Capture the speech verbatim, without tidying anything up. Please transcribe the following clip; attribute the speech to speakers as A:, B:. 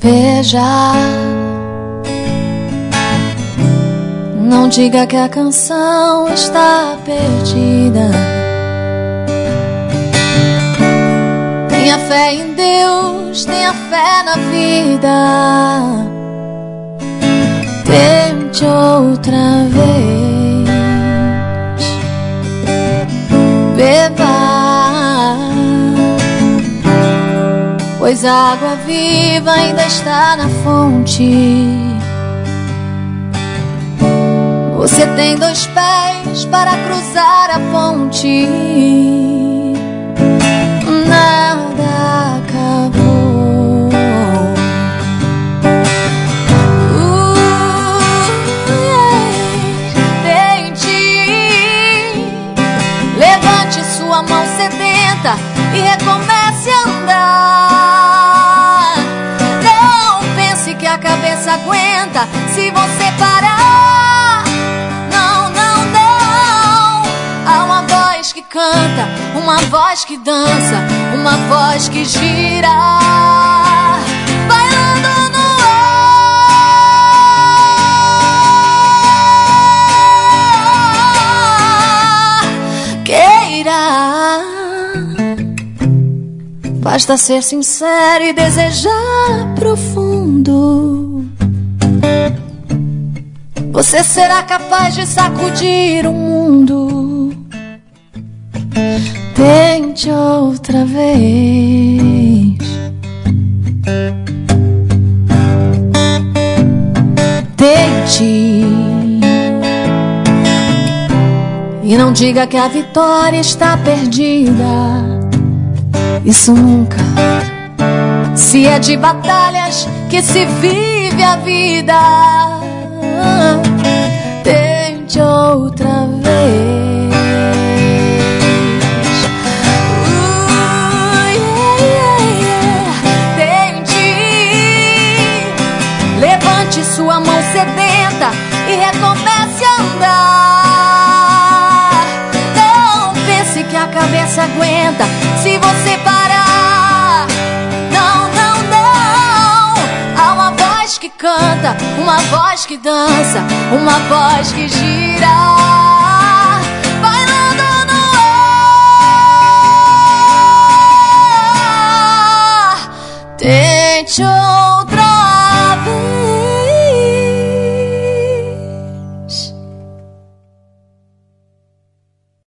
A: Veja, não diga que a canção está perdida. Tenha fé em Deus, tenha fé na vida. Tente outra vez. Beba, pois a água viva ainda está na fonte. Você tem dois pés para cruzar a ponte. Nada acabou. Uh, yeah. Tente, levante sua mão sedenta e recomece a andar. Não pense que a cabeça aguenta se você parar. Não, não, não. Há uma voz que canta, uma voz que dança, uma voz que gira, bailando no ar. Queira, basta ser sincero e desejar profundo. Você será capaz de sacudir o mundo. Tente outra vez. Tente. E não diga que a vitória está perdida. Isso nunca. Se é de batalhas que se vive a vida. Tente outra vez. Uh, yeah, yeah. Tente. Levante sua mão sedenta e recomece a andar. Não pense que a cabeça aguenta se você parar. Não, não, não. Há uma voz que canta, uma voz que dança, uma voz que gira, bailando no ar. Tente